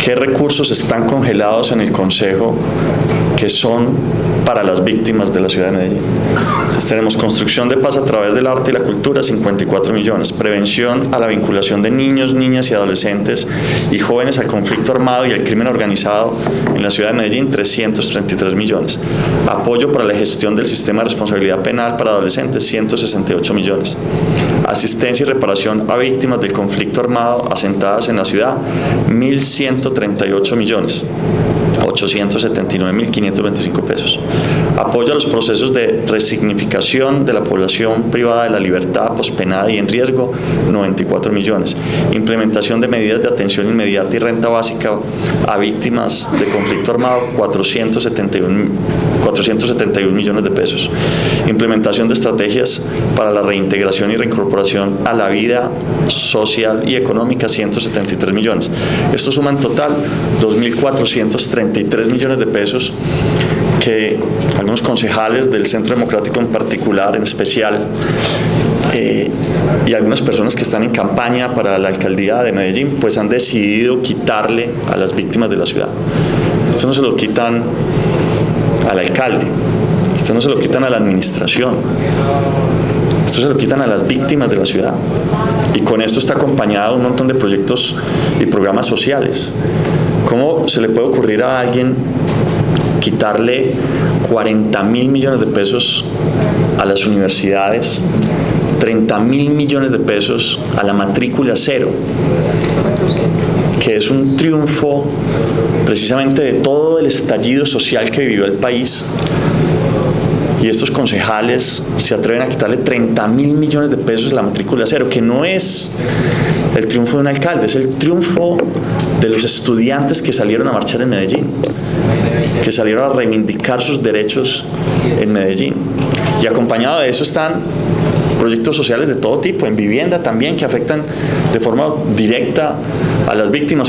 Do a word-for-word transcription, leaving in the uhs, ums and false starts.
qué recursos están congelados en el Consejo que son para las víctimas de la ciudad de Medellín. Entonces tenemos construcción de paz a través del arte y la cultura, cincuenta y cuatro millones, prevención a la vinculación de niños, niñas y adolescentes y jóvenes al conflicto armado y al crimen organizado en la ciudad de Medellín, trescientos treinta y tres millones, apoyo para la gestión del sistema de responsabilidad penal para adolescentes, ciento sesenta y ocho millones, asistencia y reparación a víctimas del conflicto armado asentadas en la ciudad, mil ciento treinta y ocho millones, ochocientos setenta y nueve mil quinientos veinticinco pesos. Apoyo a los procesos de resignificación de la población privada de la libertad, pospenada y en riesgo, noventa y cuatro millones. Implementación de medidas de atención inmediata y renta básica a víctimas de conflicto armado, cuatrocientos setenta y uno millones de pesos. Implementación de estrategias para la reintegración y reincorporación a la vida social y económica, ciento setenta y tres millones. Esto suma en total dos mil cuatrocientos treinta y tres millones de pesos que algunos concejales del Centro Democrático en particular, en especial, eh, y algunas personas que están en campaña para la alcaldía de Medellín, pues han decidido quitarle a las víctimas de la ciudad. Esto no se lo quitan al alcalde, esto no se lo quitan a la administración, esto se lo quitan a las víctimas de la ciudad. Y con esto está acompañado un montón de proyectos y programas sociales. ¿Cómo se le puede ocurrir a alguien quitarle cuarenta mil millones de pesos a las universidades, treinta mil millones de pesos a la matrícula cero, que es un triunfo precisamente de todo el estallido social que vivió el país? Y estos concejales se atreven a quitarle treinta mil millones de pesos a la matrícula cero, que no es el triunfo de un alcalde, es el triunfo de los estudiantes que salieron a marchar en Medellín, que salieron a reivindicar sus derechos en Medellín. Y acompañado de eso están proyectos sociales de todo tipo, en vivienda también, que afectan de forma directa a las víctimas.